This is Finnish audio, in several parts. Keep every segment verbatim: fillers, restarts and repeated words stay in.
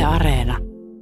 Areena.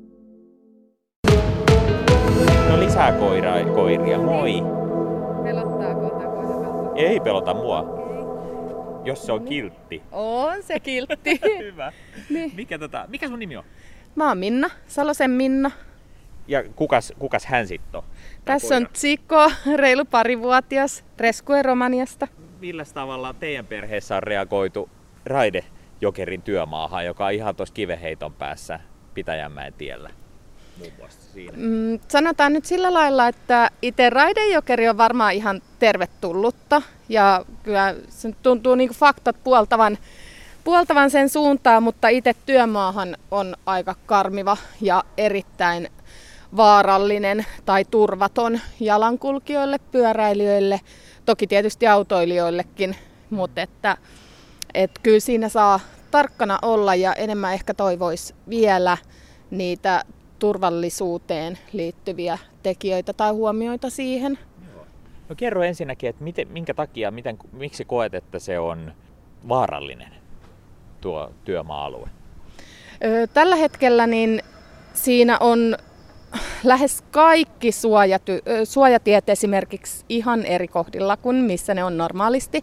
No lisää koira, koiria, moi. Pelottaako tämä koira? Ei pelota mua, Ei. jos se on kiltti. On se kiltti. Hyvä. Niin. Mikä, tota, mikä sun nimi on? Mä oon Minna, Salosen Minna. Ja kukas, kukas hän sitten on? Tässä on Tsiko, reilu parivuotias, reskue Romaniasta. Millä tavalla teidän perheessä on reagoitu Raidejokerin työmaahan, joka on ihan tuossa Kiveheiton päässä Pitäjänmäen tiellä? Muun muassa siinä. Mm, sanotaan nyt sillä lailla, että itse Raidejokeri on varmaan ihan tervetullutta. Ja kyllä se tuntuu niin kuin faktat puoltavan, puoltavan sen suuntaan, mutta itse työmaahan on aika karmiva ja erittäin vaarallinen tai turvaton jalankulkijoille, pyöräilijöille, toki tietysti autoilijoillekin, mutta että, että kyllä siinä saa tarkkana olla ja enemmän ehkä toivoisi vielä niitä turvallisuuteen liittyviä tekijöitä tai huomioita siihen. No kerro ensinnäkin, että miten, minkä takia, miten, miksi koet, että se on vaarallinen tuo työmaa-alue? Tällä hetkellä niin siinä on lähes kaikki suojaty, suojatiet esimerkiksi ihan eri kohdilla kuin missä ne on normaalisti.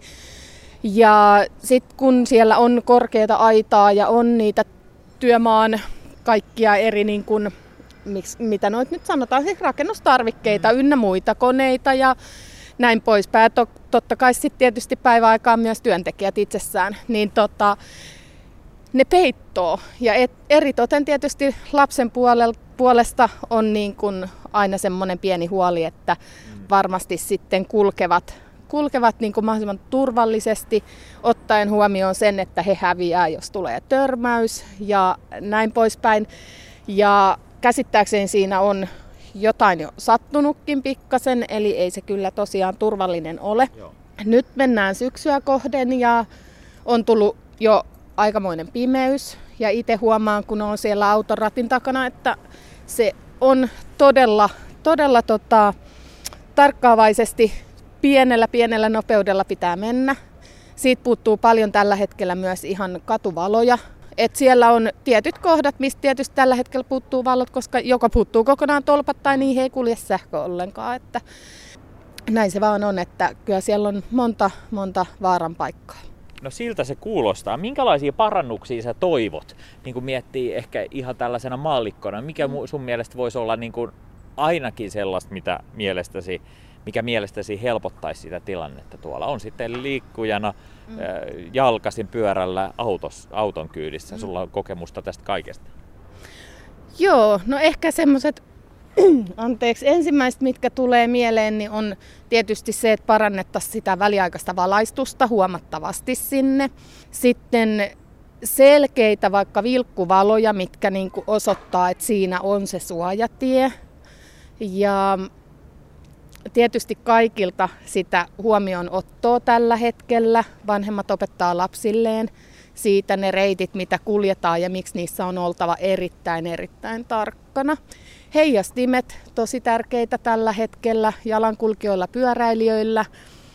Ja sitten kun siellä on korkeata aitaa ja on niitä työmaan kaikkia eri, niin kun, miksi, mitä noit nyt sanotaan, siis rakennustarvikkeita mm. ynnä muita, koneita ja näin poispäin. Totta kai sitten tietysti päiväaikaan myös työntekijät itsessään, niin tota, ne peittoo. Ja et, eritoten tietysti lapsen puolesta on niin kun aina semmoinen pieni huoli, että varmasti sitten kulkevat, kulkevat niin kun mahdollisimman turvallisesti, ottaen huomioon sen, että he häviää, jos tulee törmäys ja näin poispäin. Ja käsittääkseni siinä on jotain jo sattunutkin pikkasen, eli ei se kyllä tosiaan turvallinen ole. Joo. Nyt mennään syksyä kohden ja on tullut jo aikamoinen pimeys. Ja itse huomaan, kun on siellä auton ratin takana, että se on todella, todella tota, tarkkaavaisesti pienellä, pienellä nopeudella pitää mennä. Siitä puuttuu paljon tällä hetkellä myös ihan katuvaloja. Et siellä on tietyt kohdat, mistä tietysti tällä hetkellä puuttuu valot, koska joko puuttuu kokonaan tolpat tai niihin ei kulje sähkö ollenkaan. Että näin se vaan on, että kyllä siellä on monta, monta vaaran paikkaa. No siltä se kuulostaa. Minkälaisia parannuksia sä toivot, niin kuin miettii ehkä ihan tällaisena maallikkona? Mikä sun mielestä voisi olla niin kuin ainakin sellaista, mitä mielestäsi, mikä mielestäsi helpottaisi sitä tilannetta tuolla? On sitten liikkujana, mm. jalkaisin, pyörällä, autos, auton kyydissä. Mm. Sulla on kokemusta tästä kaikesta. Joo, no ehkä semmoiset anteeksi, ensimmäiset, mitkä tulee mieleen, niin on tietysti se, että parannettaisiin sitä väliaikaista valaistusta huomattavasti sinne. Sitten selkeitä vaikka vilkkuvaloja, mitkä niin kuin osoittaa, että siinä on se suojatie. Ja tietysti kaikilta sitä huomionottoa tällä hetkellä. Vanhemmat opettaa lapsilleen siitä ne reitit, mitä kuljetaan ja miksi niissä on oltava erittäin, erittäin tarkkana. Heijastimet, tosi tärkeitä tällä hetkellä jalankulkijoilla, pyöräilijöillä.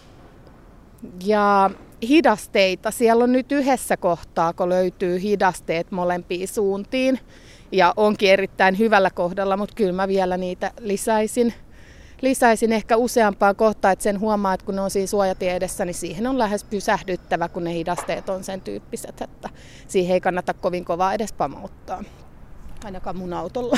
Ja hidasteita. Siellä on nyt yhdessä kohtaa, kun löytyy hidasteet molempiin suuntiin. Ja onkin erittäin hyvällä kohdalla, mutta kyllä mä vielä niitä lisäisin. Lisäisin ehkä useampaan kohtaan, että sen huomaa, että kun ne on siinä suojatie edessä, niin siihen on lähes pysähdyttävä, kun ne hidasteet on sen tyyppiset, että siihen ei kannata kovin kovaa edes pamauttaa. Ainakaan mun autolla.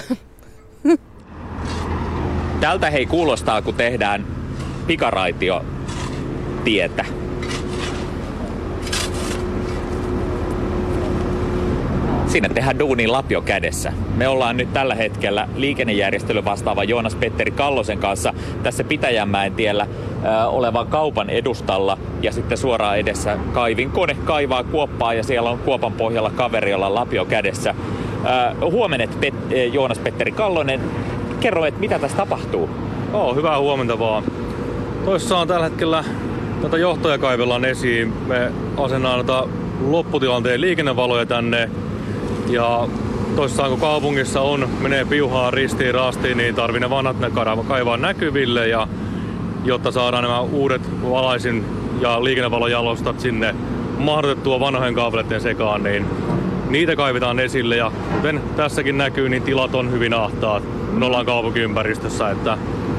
Tältä hei kuulostaa, kun tehdään pikaraitiotietä. Sinne tehdään duunin lapio kädessä. Me ollaan nyt tällä hetkellä liikennejärjestelyn vastaava Joonas-Petteri Kallosen kanssa tässä Pitäjänmäen tiellä äh, olevan kaupan edustalla. Ja sitten suoraan edessä kaivinkone kaivaa kuoppaa ja siellä on kuopan pohjalla kaveri, jolla on lapio kädessä. Äh, huomenet Pet- Joonas-Petteri Kallonen. Kerro, että mitä tässä tapahtuu? Oo, hyvää huomenta vaan. Toissa on tällä hetkellä tätä johtoja kaivellaan esiin. Me asennamme lopputilanteen liikennevaloja tänne. Ja toissaan kun kaupungissa on, menee piuhaa ristiin rastiin, niin tarvii ne vanhat ne kaivaa näkyville. Ja jotta saadaan nämä uudet valaisin ja liikennevalojalustat sinne mahdotettua vanhojen kaapeleiden sekaan, niin niitä kaivetaan esille ja kuten tässäkin näkyy, niin tilat on hyvin ahtaat, kun ollaan kaupunkiympäristössä, että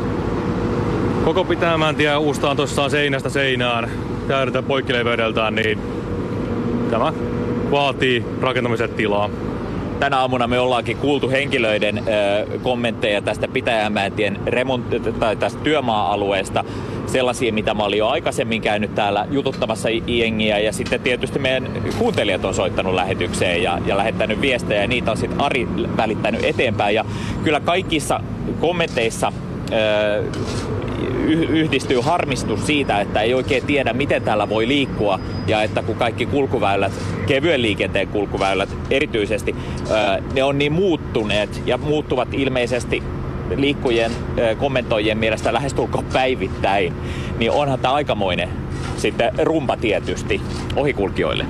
koko Pitäjänmäentie uustaan tosissaan seinästä seinään, täydeltä poikkileveydeltään, niin tämä vaatii rakentamisen tilaa. Tänä aamuna me ollaankin kuultu henkilöiden ö, kommentteja tästä Pitäjänmäentien remont- tai tästä työmaa-alueesta, sellaisia, mitä mä olin jo aikaisemmin käynyt täällä jututtamassa jengiä, ja sitten tietysti meidän kuuntelijat on soittanut lähetykseen ja, ja lähettänyt viestejä, ja niitä on sitten Ari välittänyt eteenpäin, ja kyllä kaikissa kommenteissa ö, yhdistyy harmistus siitä, että ei oikein tiedä, miten täällä voi liikkua, ja että kun kaikki kulkuväylät, kevyen liikenteen kulkuväylät erityisesti, ne on niin muuttuneet ja muuttuvat ilmeisesti liikkujien kommentoijien mielestä lähestulkoon päivittäin, niin onhan tämä aikamoinen sitten rumpa tietysti ohikulkijoille.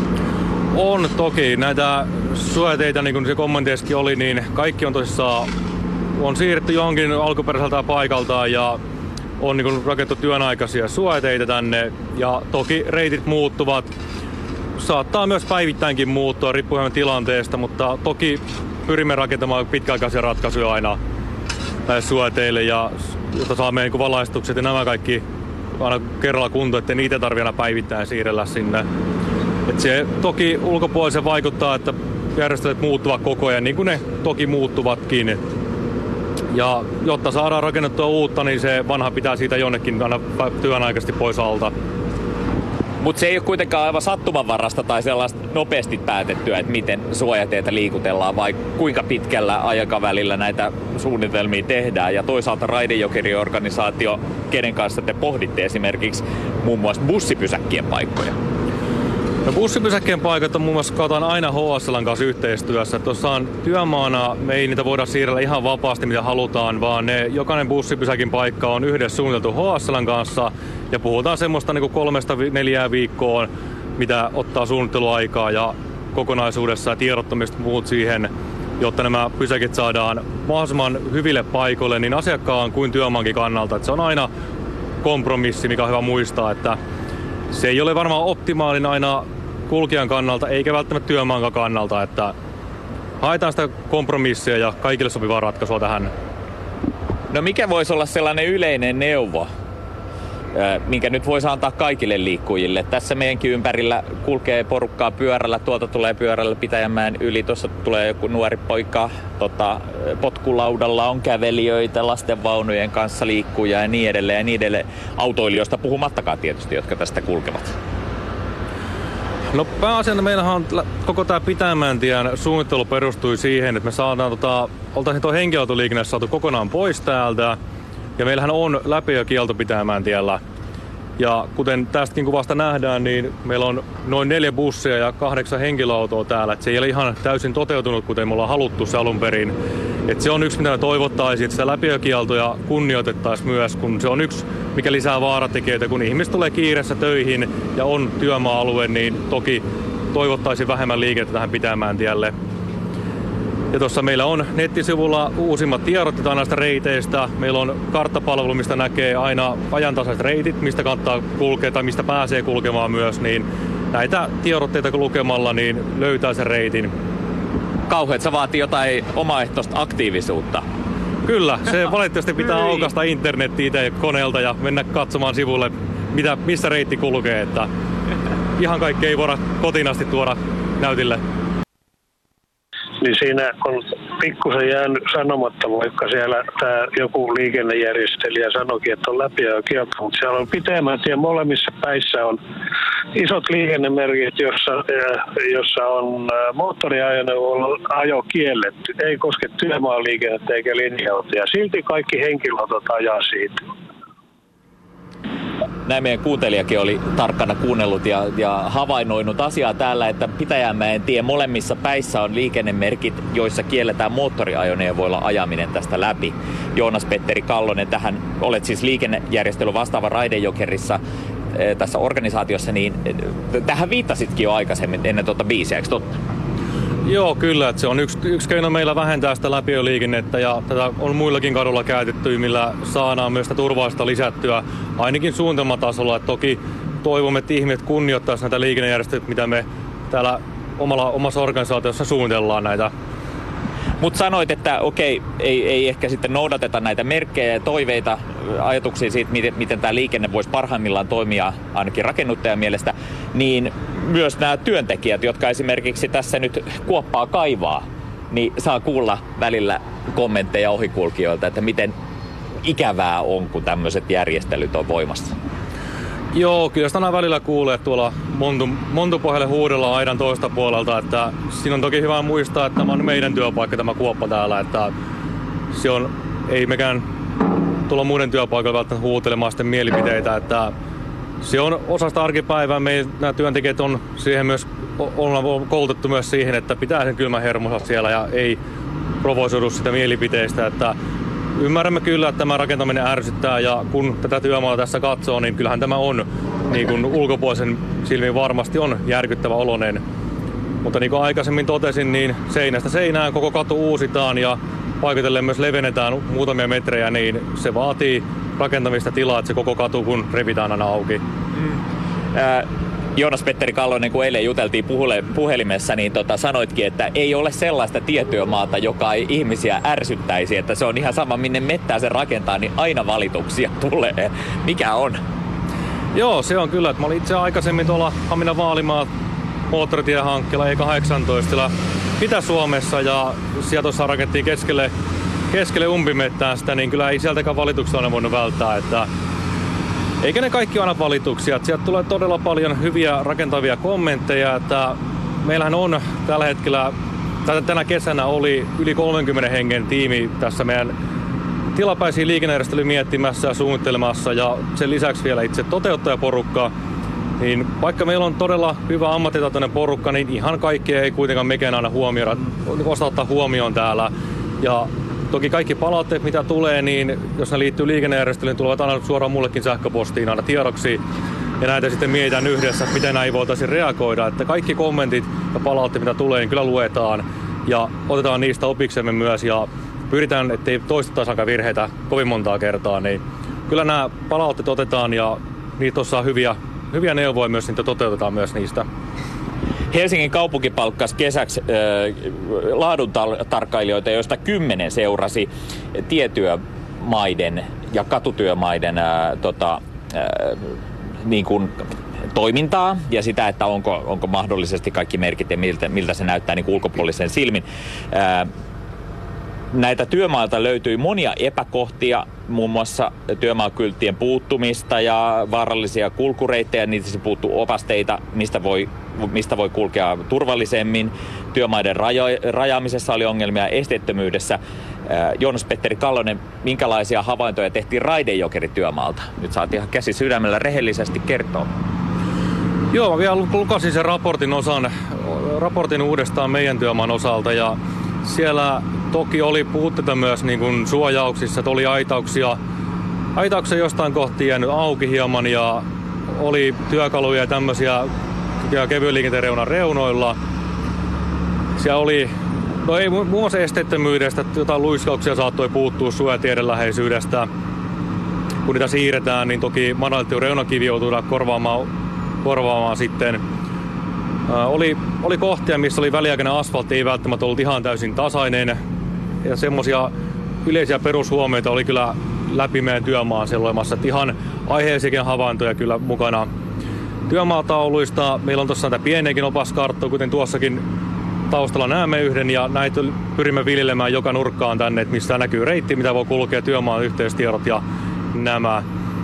On toki. Näitä suojateitä, niin kuin se kommenteissakin oli, niin kaikki on tosissaan on siirretty johonkin alkuperäiseltä paikaltaan ja on niin rakennettu työnaikaisia suojateitä tänne, ja toki reitit muuttuvat. Saattaa myös päivittäinkin muuttua riippuen tilanteesta, mutta toki pyrimme rakentamaan pitkäaikaisia ratkaisuja aina näille suojateille, ja jotta saamme niin valaistukset ja nämä kaikki aina kerralla kuntoon, ettei niitä tarvitse aina päivittäin siirrellä sinne. Et se toki ulkopuolisen vaikuttaa, että järjestelyt muuttuvat koko ajan, niin kuin ne toki muuttuvatkin. Ja jotta saadaan rakennettua uutta, niin se vanha pitää siitä jonnekin aina työnaikaisesti pois alta. Mutta se ei ole kuitenkaan aivan sattumanvarasta tai sellaista nopeasti päätettyä, että miten suojateitä liikutellaan vai kuinka pitkällä aikavälillä näitä suunnitelmia tehdään. Ja toisaalta Raidejokeri-organisaatio, kenen kanssa te pohditte esimerkiksi muun muassa bussipysäkkien paikkoja. No, bussipysäkkien paikat on muun muassa katsotaan aina H S L:n kanssa yhteistyössä. Tuossa on työmaana, me ei niitä voida siirrellä ihan vapaasti mitä halutaan, vaan ne, jokainen bussipysäkin paikka on yhdessä suunniteltu H S L:n kanssa. Ja puhutaan semmoista niin kuin kolmesta neljää viikkoon, mitä ottaa suunnitteluaikaa ja kokonaisuudessa ja tiedottamista muut siihen, jotta nämä pysäkit saadaan mahdollisimman hyville paikoille niin asiakkaan kuin työmaankin kannalta. Että se on aina kompromissi, mikä on hyvä muistaa, että se ei ole varmaan optimaalinen aina kulkijan kannalta eikä välttämättä työmaankaan kannalta, että haetaan sitä kompromissia ja kaikille sopivaa ratkaisua tähän. No mikä voisi olla sellainen yleinen neuvo, minkä nyt voisi antaa kaikille liikkujille? Tässä meidänkin ympärillä kulkee porukkaa pyörällä, tuolta tulee pyörällä Pitäjänmäen yli, tuossa tulee joku nuori poika, tota, potkulaudalla on kävelijöitä, lastenvaunujen kanssa liikkuja ja niin edelleen ja niin edelleen. Autoilijoista puhumattakaan tietysti, jotka tästä kulkevat. No pääasiassa meillähän on koko tämä Pitäjänmäentien suunnittelu perustui siihen, että me saadaan tota, oltaisiin tuo henkilöautoliikenne saatu kokonaan pois täältä. Ja meillähän on läpiajokielto Pitäjänmäentiellä. Ja kuten tästäkin kuvasta nähdään, niin meillä on noin neljä bussia ja kahdeksan henkilöautoa täällä. Et se ei ole ihan täysin toteutunut, kuten me ollaan haluttu se alun perin. Et se on yksi, mitä me toivottaisiin, että sitä läpiajokieltoja kunnioitettaisiin myös, kun se on yksi, mikä lisää vaaratekijöitä. Kun ihmiset tulee kiireessä töihin ja on työmaa-alue, niin toki toivottaisiin vähemmän liikennettä tähän Pitäjänmäentielle. Ja tuossa meillä on nettisivulla uusimmat tiedot näistä reiteistä. Meillä on karttapalvelu, mistä näkee aina ajantasaiset reitit, mistä kannattaa kulkea tai mistä pääsee kulkemaan myös. Niin näitä tiedotteita lukemalla niin löytää sen reitin. Kauheat, se vaatii jotain omaehtoista aktiivisuutta. Kyllä, se valitettavasti pitää aukaista internetin itse koneelta ja mennä katsomaan sivulle, mitä, missä reitti kulkee. Että ihan kaikki ei voida kotiin asti tuoda näytille. Niin siinä on pikkusen jäänyt sanomatta, vaikka siellä tämä joku liikennejärjestelijä sanoikin, että on läpiajokielto, mutta siellä on Pitäjänmäentien ja molemmissa päissä on isot liikennemerkit, jossa, jossa on moottoriajoneuvon ajo kielletty. Ei koske työmaaliikennettä eikä linja-autoja. Silti kaikki henkilöautot ajaa siitä. Näin meidän kuuntelijakin oli tarkkana kuunnellut ja, ja havainnoinut asiaa täällä, että Pitäjänmäentien molemmissa päissä on liikennemerkit, joissa kielletään moottoriajoneuvoilla ajaminen tästä läpi. Joonas-Petteri Kallonen, tähän olet siis liikennejärjestely vastaava Raidejokerissa tässä organisaatiossa, niin tähän viittasitkin jo aikaisemmin ennen tuota biisiä, eikö totta? Joo, kyllä. Että se on yksi, yksi keino meillä vähentää sitä läpiajoliikennettä ja tätä on muillakin kadulla käytetty, millä saadaan myös sitä turvallisuutta lisättyä ainakin suunnitelmatasolla. Että toki toivomme, että ihmiset kunnioittaisivat näitä liikennejärjestelyitä, mitä me täällä omalla, omassa organisaatiossa suunnitellaan näitä. Mutta sanoit, että okei, ei, ei ehkä sitten noudateta näitä merkkejä ja toiveita, ajatuksia siitä, miten, miten tämä liikenne voisi parhaimmillaan toimia ainakin rakennuttajan mielestä, niin myös nämä työntekijät, jotka esimerkiksi tässä nyt kuoppaa kaivaa, niin saa kuulla välillä kommentteja ohikulkijoilta, että miten ikävää on, kun tämmöiset järjestelyt on voimassa. Joo, kyllä sitä aina välillä kuulee tuolla Montu, Montupohjalle huudella aidan toista puolelta, että siinä on toki hyvä muistaa, että tämä on meidän työpaikka, tämä kuoppa täällä, että se on, ei mekään tuolla muiden työpaikoilla välttämättä huutelemaan sitten mielipiteitä, että se on osa sitä arkipäivää, meidän nämä työntekijät on siihen myös, ollaan koulutettu myös siihen, että pitää sen kylmän hermonsa siellä ja ei provosoidu sitä mielipiteistä, että ymmärrämme kyllä, että tämä rakentaminen ärsyttää ja kun tätä työmaata tässä katsoo, niin kyllähän tämä on niin kuin ulkopuolisen silmin varmasti on järkyttävä oloinen. Mutta niin kuin aikaisemmin totesin, niin seinästä seinään koko katu uusitaan ja paikotellen myös levennetään muutamia metrejä, niin se vaatii rakentamista tilaa, että se koko katu kun revitään aina auki. Mm. Äh. Joonas-Petteri Kallonen, kun eilen juteltiin puhelimessa, niin tota, sanoitkin, että ei ole sellaista tietyömaata, joka ei ihmisiä ärsyttäisi, että se on ihan sama, minne mettää se rakentaa, niin aina valituksia tulee. Mikä on? Joo, se on kyllä. Mä olin itse aikaisemmin tuolla Haminan Vaalimaa moottoritiehankkeella E kahdeksantoista Itä-Suomessa ja sieltä tuossa rakettiin keskelle, keskelle umpimettään sitä, niin kyllä ei sieltäkään valituksia ole voinut välttää, että eikä ne kaikki aina valituksia. Sieltä tulee todella paljon hyviä rakentavia kommentteja. Että meillähän on tällä hetkellä, tänä kesänä oli yli kolmenkymmenen hengen tiimi tässä meidän tilapäisiä liikennejärjestelyjä miettimässä ja suunnittelemassa ja sen lisäksi vielä itse toteuttajaporukka. Niin vaikka meillä on todella hyvä ammattitaitoinen porukka, niin ihan kaikkea ei kuitenkaan mekään aina huomioida, osaa ottaa huomioon täällä. Ja toki kaikki palautteet, mitä tulee, niin jos ne liittyy liikennejärjestelyyn, niin tulevat aina suoraan mullekin sähköpostiin aina tiedoksi. Ja näitä sitten mietitään yhdessä, miten näin voitaisiin reagoida. Että kaikki kommentit ja palautteet, mitä tulee, niin kyllä luetaan. Ja otetaan niistä opiksemme myös ja pyritään, ettei toistettaisi aika virheitä kovin montaa kertaa. Niin kyllä nämä palautteet otetaan ja niitä on hyviä, hyviä neuvoja myös, niitä toteutetaan myös niistä. Helsingin kaupunki palkkasi kesäksi äh, laaduntarkkailijoita, joista kymmenen seurasi tietyömaiden ja katutyömaiden äh, tota, äh, niin kuin toimintaa ja sitä, että onko, onko mahdollisesti kaikki merkit ja miltä, miltä se näyttää niin kuin ulkopuolisen silmin. Äh, Näitä työmailta löytyi monia epäkohtia, muun muassa työmaakylttien puuttumista ja vaarallisia kulkureittejä, niitä se puuttuu opasteita, mistä voi, mistä voi kulkea turvallisemmin. Työmaiden rajo, rajaamisessa oli ongelmia, esteettömyydessä. Joonas-Petteri Kallonen, minkälaisia havaintoja tehtiin Raide-Jokeri-työmaalta? Nyt saat ihan käsi sydämellä rehellisesti kertoa. Joo, mä vielä lukasin sen raportin osan, raportin uudestaan meidän työmaan osalta ja siellä toki oli puutteita myös niin kuin suojauksissa, että oli aitauksia, aitauksia jostain kohti jäänyt auki hieman ja oli työkaluja ja tämmöisiä ja kevyen liikenteen reunan reunoilla. Siellä oli, no ei muun muassa esteettömyydestä, jotain luiskauksia saattoi puuttua suojatieiden läheisyydestä. Kun niitä siirretään, niin toki manalittiin reunakivi joutuu korvaamaan, korvaamaan sitten. Ää, oli, oli kohtia, missä oli väliaikainen asfaltti, ei välttämättä ollut ihan täysin tasainen. Ja semmoisia yleisiä perushuomioita oli kyllä läpi meidän työmaan selloimassa. Että ihan aiheellisiakin havaintoja kyllä mukana työmaatauluista. Meillä on tuossa näitä pieniäkin opaskarttoja, kuten tuossakin taustalla näemme yhden. Ja näitä pyrimme viljelemään joka nurkkaan tänne, että missä näkyy reitti, mitä voi kulkea, työmaan yhteystiedot ja nämä.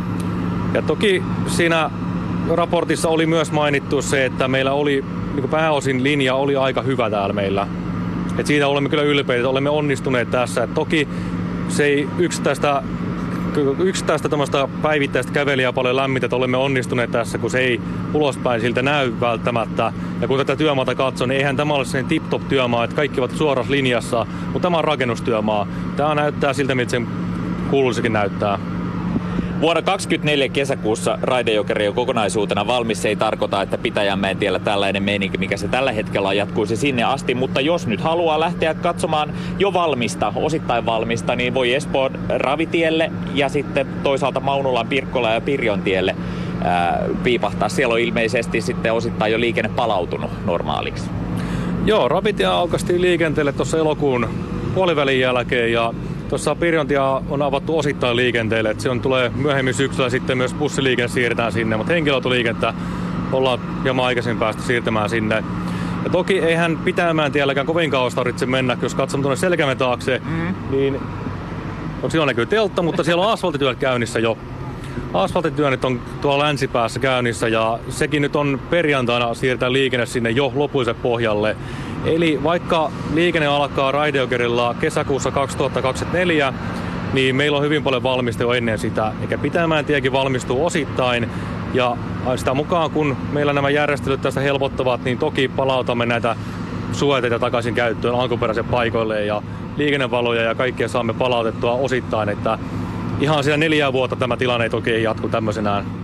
Ja toki siinä raportissa oli myös mainittu se, että meillä oli niin pääosin linja oli aika hyvä täällä meillä. Et siitä olemme kyllä ylpeitä, että olemme onnistuneet tässä. Et toki se ei yksittäistä, yksittäistä päivittäistä kävelijää paljon lämmitä, että olemme onnistuneet tässä, kun se ei ulospäin siltä näy välttämättä. Ja kun tätä työmaata katsoo, niin eihän tämä ole sellainen tip-top työmaa, että kaikki ovat suorassa linjassa, mutta tämä on rakennustyömaa. Tämä näyttää siltä, miltä sen kuuluisikin näyttää. Vuonna kaksikymmentäneljä kesäkuussa Raide-Jokeri on kokonaisuutena valmis. Se ei tarkoita, että Pitäjänmäen tiellä tällainen meininki, mikä se tällä hetkellä on, jatkuisi sinne asti. Mutta jos nyt haluaa lähteä katsomaan jo valmista, osittain valmista, niin voi Espoon Ravitielle ja sitten toisaalta Maunulan, Pirkkolan ja Pirjontielle ää, piipahtaa. Siellä on ilmeisesti sitten osittain jo liikenne palautunut normaaliksi. Joo, Rapitia aukaistiin liikenteelle tuossa elokuun puolivälin jälkeen ja tuossa Pirjontia on avattu osittain liikenteelle. Et se on, tulee myöhemmin syksyllä sitten myös bussiliikenne siirretään sinne, mutta henkilöautoliikennettä ollaan hieman aikaisin päästä siirtämään sinne. Ja toki eihän Pitäjänmäen tielläkään kovin kauas tarvitse mennä, jos katsomme tuonne Selkämeren taakse, mm. niin on siellä näkyy teltta, mutta siellä on asfaltityöt käynnissä jo. Asfaltityönnit on tuolla länsipäässä käynnissä ja sekin nyt on perjantaina siirtää liikenne sinne jo lopuiselle pohjalle. Eli vaikka liikenne alkaa Raide-Jokerilla kesäkuussa kaksituhattakaksikymmentäneljä, niin meillä on hyvin paljon valmista jo ennen sitä. Eikä Pitäjänmäen tiekin valmistuu osittain. Ja sitä mukaan, kun meillä nämä järjestelyt tästä helpottavat, niin toki palautamme näitä suojateitä takaisin käyttöön alkuperäisen paikoille ja liikennevaloja ja kaikkea saamme palautettua osittain. Että ihan siellä neljää vuotta tämä tilanne ei toki jatku tämmöisenään.